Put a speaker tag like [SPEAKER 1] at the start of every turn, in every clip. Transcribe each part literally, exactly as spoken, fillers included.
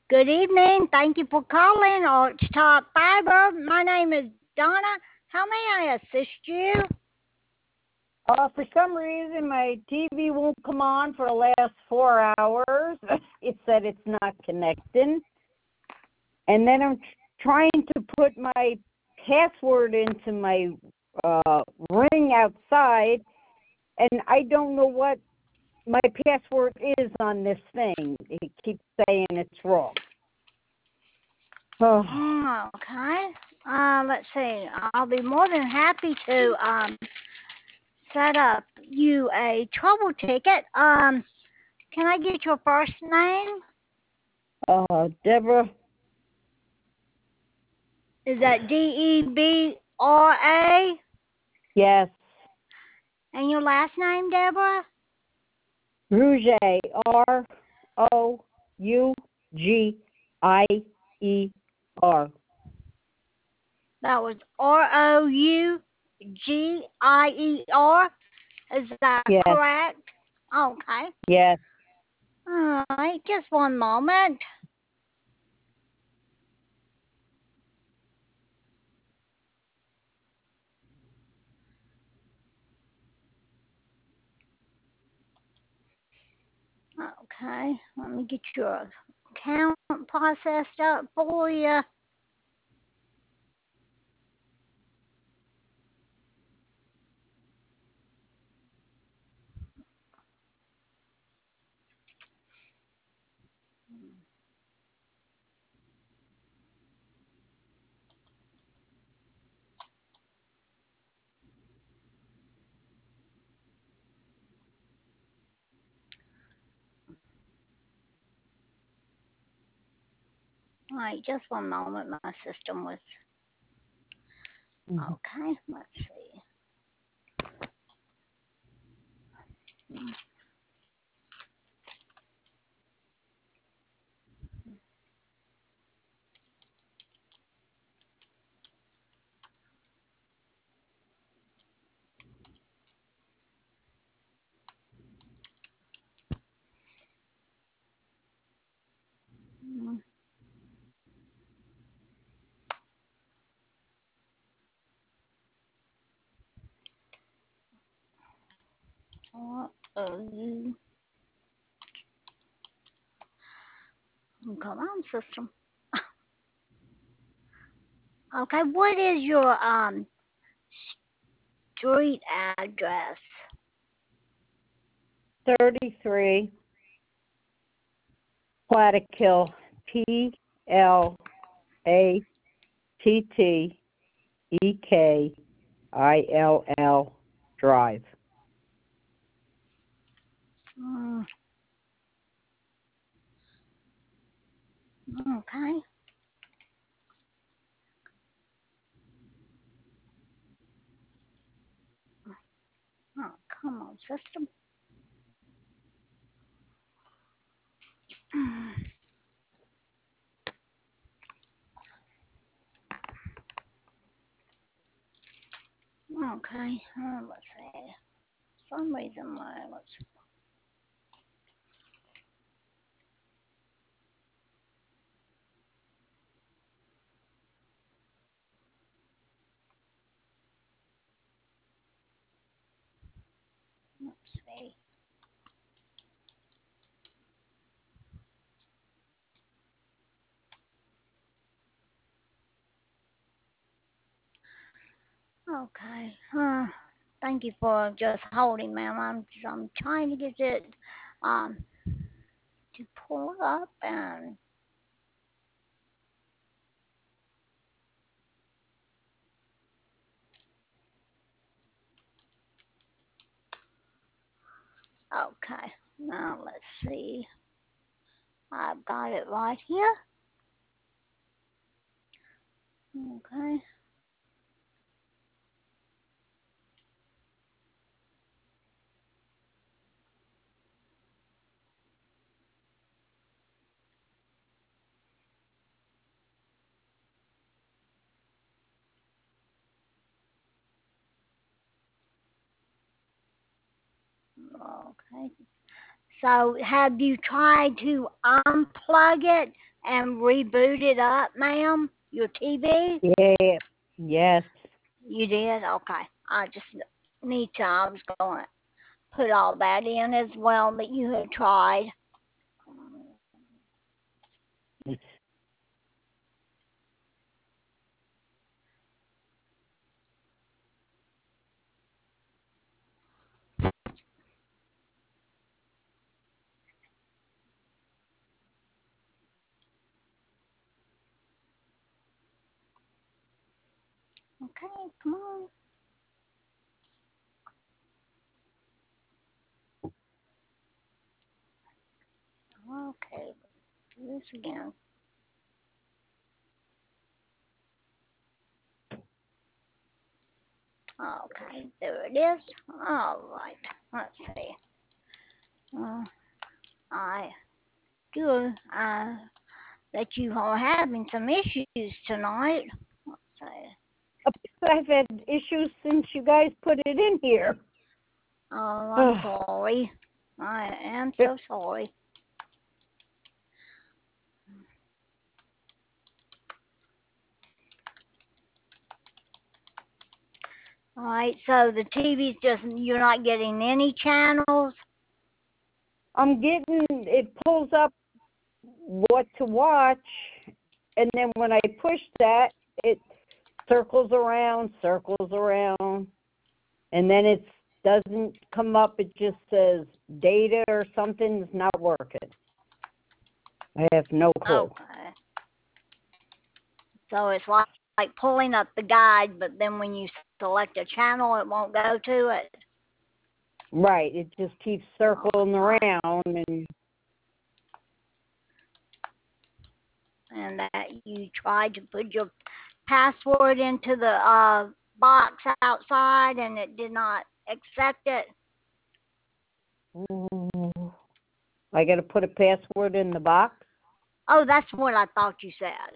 [SPEAKER 1] Good evening. Thank you for calling Arch Top Fiber. My name is Donna. How may I assist you?
[SPEAKER 2] Uh, for some reason, my T V won't come on for the last four hours. It said it's not connecting. And then I'm trying to put my password into my uh, ring outside, and I don't know what my password is on this thing. It keeps saying it's wrong. Oh,
[SPEAKER 1] Mm, okay. Uh, let's see. I'll be more than happy to um, set up you a trouble ticket. Um, can I get your first name?
[SPEAKER 2] uh, Deborah,
[SPEAKER 1] Is that D E B R A?
[SPEAKER 2] yes,
[SPEAKER 1] And your last name, Deborah?
[SPEAKER 2] Rouge, R O U G I E R.
[SPEAKER 1] That was R O U G I E R. Is that
[SPEAKER 2] Yes,
[SPEAKER 1] correct? Okay.
[SPEAKER 2] yes.
[SPEAKER 1] All right, just one moment. Okay, let me get your account processed up for you. All right, just one moment. My system was
[SPEAKER 2] Mhm.
[SPEAKER 1] okay. Let's see. Uh, uh, Come on, system. Okay, what is your um street address?
[SPEAKER 2] thirty-three Plattekill, P L A T T E K I L L Drive.
[SPEAKER 1] Mm, okay. Oh, come on, system. Okay, uh, let's see. For some reason, my let's let's see. Okay. Uh, thank you for just holding, ma'am. I'm I'm trying to get it um to pull up and okay. Now let's see. I've got it right here. Okay. Okay. So have you tried to unplug it and reboot it up, ma'am? Your T V?
[SPEAKER 2] Yeah. Yes.
[SPEAKER 1] You did? Okay. I just need to. I was going to put all that in as well that you had tried. Okay, come on. Okay, do this again. Okay, there it is. All right, let's see. Uh, I do uh, that you are having some issues tonight. Let's see.
[SPEAKER 2] I've had issues since you guys put it in here.
[SPEAKER 1] Oh, I'm sorry. I am so sorry. All right, so the T V's just, you're not getting any channels?
[SPEAKER 2] I'm getting, it pulls up what to watch, and then when I push that, it circles around, circles around, and then it doesn't come up. It just says data or something's not working. I have no clue.
[SPEAKER 1] Okay. So it's like, like pulling up the guide, but then when you select a channel, it won't go to it?
[SPEAKER 2] Right, it just keeps circling around, and
[SPEAKER 1] and that you tried to put your password into the uh, box outside and it did not accept it?
[SPEAKER 2] Ooh. I got to put a password in the box?
[SPEAKER 1] Oh, that's what I thought you said.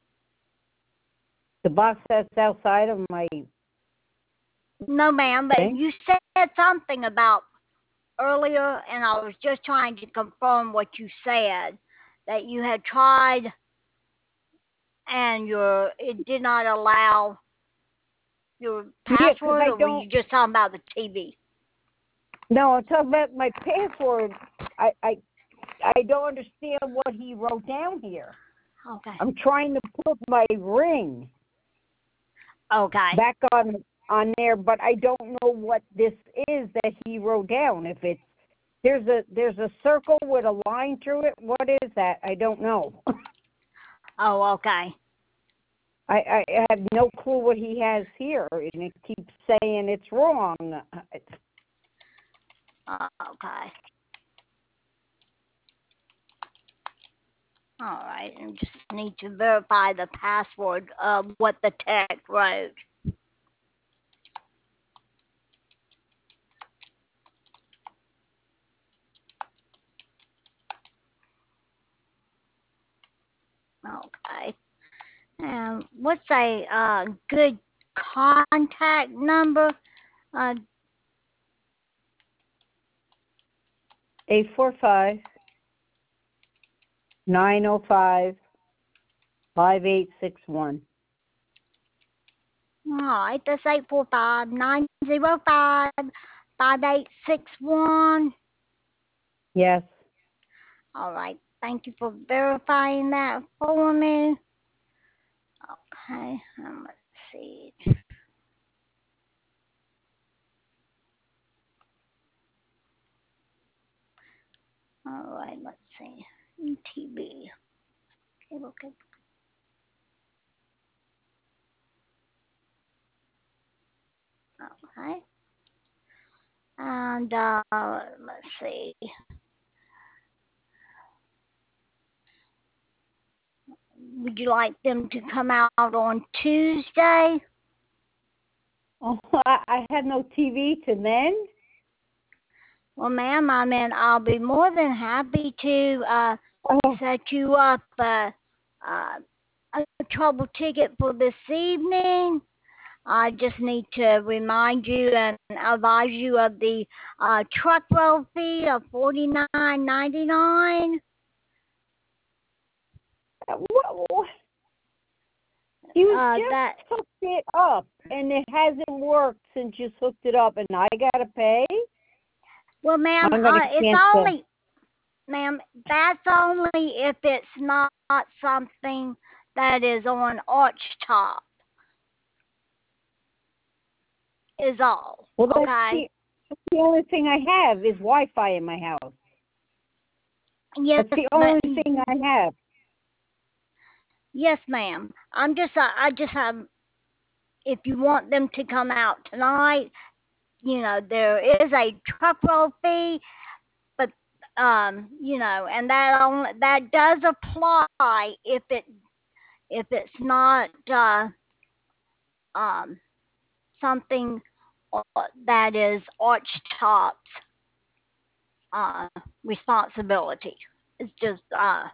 [SPEAKER 2] The box that's outside of my...
[SPEAKER 1] No, ma'am, but
[SPEAKER 2] thing?
[SPEAKER 1] you said something about earlier, and I was just trying to confirm what you said, that you had tried and your it did not allow your
[SPEAKER 2] Yeah, because
[SPEAKER 1] password,
[SPEAKER 2] I
[SPEAKER 1] or were
[SPEAKER 2] don't...
[SPEAKER 1] you just talking about the T V?
[SPEAKER 2] No, I'm talking about my password. I, I, I don't understand what he wrote down here.
[SPEAKER 1] Okay.
[SPEAKER 2] I'm trying to put my ring
[SPEAKER 1] Okay.
[SPEAKER 2] back on on there, but I don't know what this is that he wrote down. If it's there's a there's a circle with a line through it. What is that? I don't know.
[SPEAKER 1] Oh, okay.
[SPEAKER 2] I, I have no clue what he has here, and it keeps saying it's wrong. It's,
[SPEAKER 1] Uh, okay. All right, and just need to verify the password of what the text wrote. Okay. And what's a uh, good contact number? Uh,
[SPEAKER 2] eight four five, nine oh five, five eight six one.
[SPEAKER 1] all right, that's eight four five nine zero five five eight six one.
[SPEAKER 2] Yes.
[SPEAKER 1] All right, thank you for verifying that for me. Okay, um, let's see. All right, let's see. T V. Okay, okay. Okay. And uh, let's see. Would you like them to come out on Tuesday?
[SPEAKER 2] Oh, I, I had no T V to then.
[SPEAKER 1] Well, ma'am, I mean, I'll be more than happy to uh,
[SPEAKER 2] Oh,
[SPEAKER 1] set you up uh, uh, a trouble ticket for this evening. I just need to remind you and advise you of the uh, truck roll fee of forty nine ninety nine.
[SPEAKER 2] What, what? You
[SPEAKER 1] Uh,
[SPEAKER 2] just
[SPEAKER 1] that
[SPEAKER 2] hooked it up, and it hasn't worked since you hooked it up, and I gotta pay.
[SPEAKER 1] well, ma'am,
[SPEAKER 2] I'm gonna
[SPEAKER 1] uh, it's
[SPEAKER 2] cancel.
[SPEAKER 1] only, ma'am, that's only if it's not something that is on arch top. Is all.
[SPEAKER 2] Well, that's
[SPEAKER 1] Okay.
[SPEAKER 2] the, that's the only thing I have is Wi-Fi in my house.
[SPEAKER 1] Yes,
[SPEAKER 2] That's the
[SPEAKER 1] but
[SPEAKER 2] only thing I have.
[SPEAKER 1] yes, ma'am. I'm just. Uh, I just have. If you want them to come out tonight, you know there is a truck roll fee, but um, you know, and that only that does apply if it if it's not uh um something uh, that is arch top's uh responsibility. It's just uh.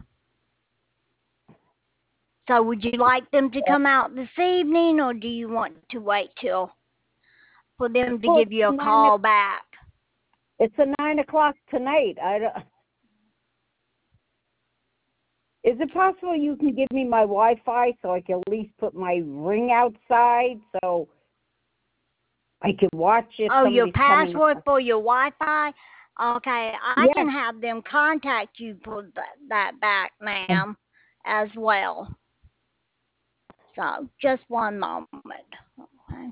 [SPEAKER 1] So would you like them to come out this evening, or do you want to wait till for them to
[SPEAKER 2] Well,
[SPEAKER 1] give
[SPEAKER 2] it's
[SPEAKER 1] you a
[SPEAKER 2] nine. o-
[SPEAKER 1] call back?
[SPEAKER 2] It's a nine o'clock tonight. I don't. Is it possible you can give me my Wi-Fi so I can at least put my ring outside so I can watch if
[SPEAKER 1] Oh, your
[SPEAKER 2] somebody's coming?
[SPEAKER 1] password for your Wi-Fi? Okay, I
[SPEAKER 2] Yes.
[SPEAKER 1] can have them contact you for that, that back, ma'am, as well. So just one moment. Okay.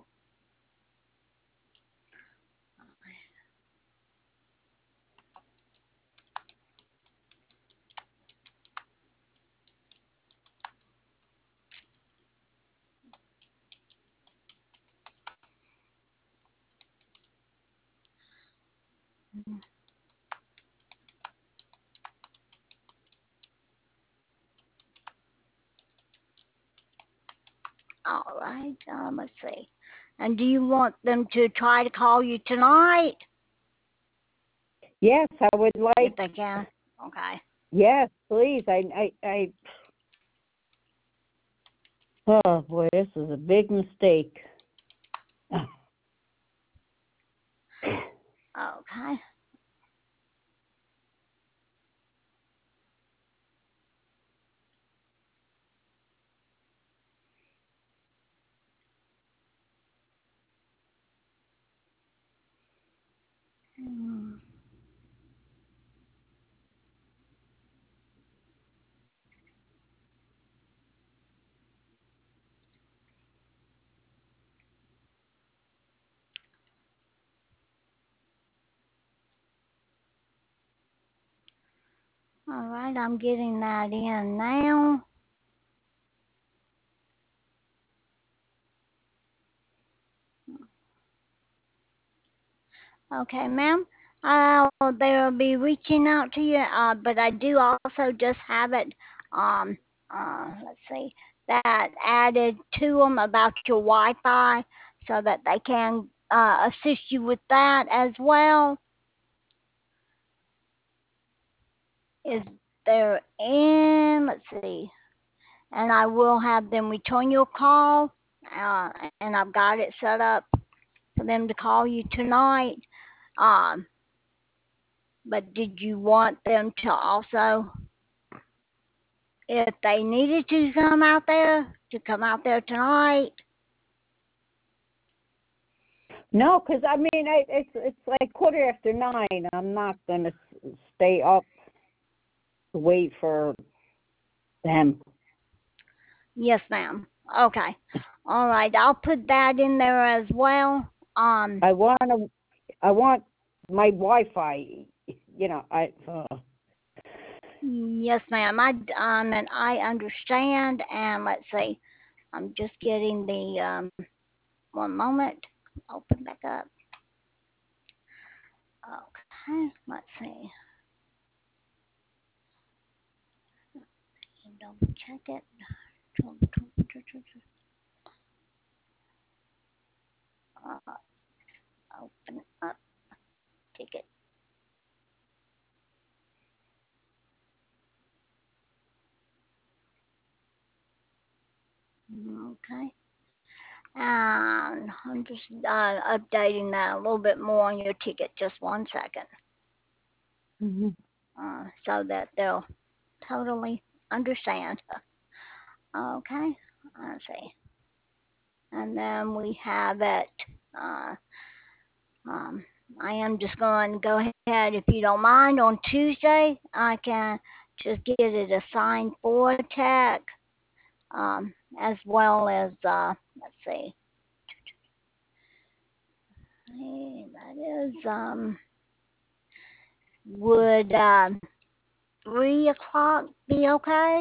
[SPEAKER 1] All right. Um, let's see. And do you want them to try to call you tonight
[SPEAKER 2] Yes, I would
[SPEAKER 1] if
[SPEAKER 2] like.
[SPEAKER 1] they can? Okay.
[SPEAKER 2] Yes, please. I, I, I. Oh boy, this is a big mistake.
[SPEAKER 1] Okay. Hmm. All right, I'm getting that in now. Okay, ma'am. Uh, they'll be reaching out to you, uh, but I do also just have it, um, uh, let's see, that added to them about your Wi-Fi so that they can uh, assist you with that as well. Is there in, let's see, and I will have them return your call, uh, and I've got it set up for them to call you tonight. Um, but did you want them to also, if they needed to come out there, to come out there tonight?
[SPEAKER 2] No, because I mean, I, it's it's like quarter after nine. I'm not gonna s- stay up to wait for them.
[SPEAKER 1] Yes, ma'am. Okay. All right. I'll put that in there as well. Um.
[SPEAKER 2] I want to. I want my Wi-Fi. You know, I. Uh,
[SPEAKER 1] Yes, ma'am. I um and I understand. And let's see. I'm just getting the um. One moment. Open back up. Okay. Let's see. Double check it. Uh, open up. Ticket. Okay. And I'm just uh, updating that a little bit more on your ticket. Just one second,
[SPEAKER 2] mhm.
[SPEAKER 1] uh, so that they'll totally understand. Okay, let's see. And then we have it. Uh, um, I am just going to go ahead, if you don't mind, on Tuesday. I can just get it assigned for tech, um, as well as, uh, let's see. Hey, that is, um, would uh, three o'clock be okay?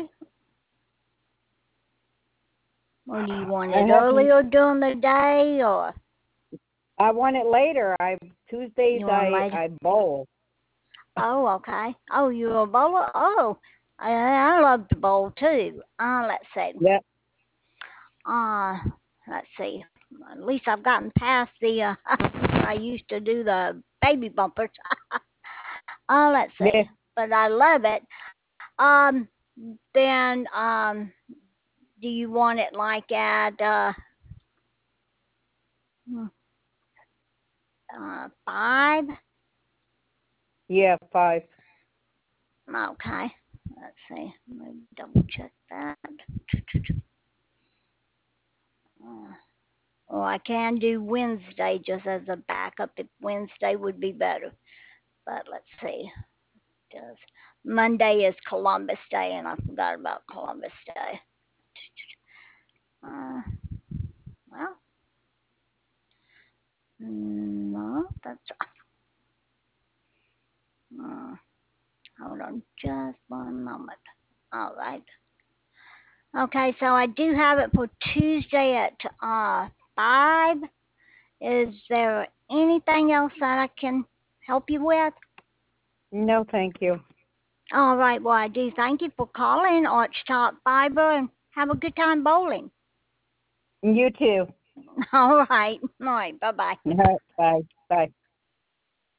[SPEAKER 1] Or do you want
[SPEAKER 2] I
[SPEAKER 1] it
[SPEAKER 2] haven't.
[SPEAKER 1] earlier during the day, or
[SPEAKER 2] I want it later. I Tuesdays
[SPEAKER 1] you want
[SPEAKER 2] I
[SPEAKER 1] later?
[SPEAKER 2] I bowl.
[SPEAKER 1] Oh, okay. Oh, you're a bowler? Oh, I, I love to bowl too. Uh, let's see.
[SPEAKER 2] Yep.
[SPEAKER 1] Uh, let's see. At least I've gotten past the, uh, I used to do the baby bumpers. uh, let's
[SPEAKER 2] Yeah.
[SPEAKER 1] see. But I love it. Um, then, um, do you want it like at, uh, hmm, uh, five?
[SPEAKER 2] Yeah. Five.
[SPEAKER 1] Okay. Let's see. Let me double check that. Uh, Or I can do Wednesday just as a backup if Wednesday would be better. But let's see. Does Monday is Columbus Day, and I forgot about Columbus Day. Uh, well, no, that's. Uh, hold on just one moment. All right. Okay, so I do have it for Tuesday at uh five. Is there anything else that I can help you with?
[SPEAKER 2] No, thank you.
[SPEAKER 1] All right, well, I do thank you for calling Arch Top Fiber and have a good time bowling.
[SPEAKER 2] You too.
[SPEAKER 1] All right. All right, bye bye.
[SPEAKER 2] Bye. Bye.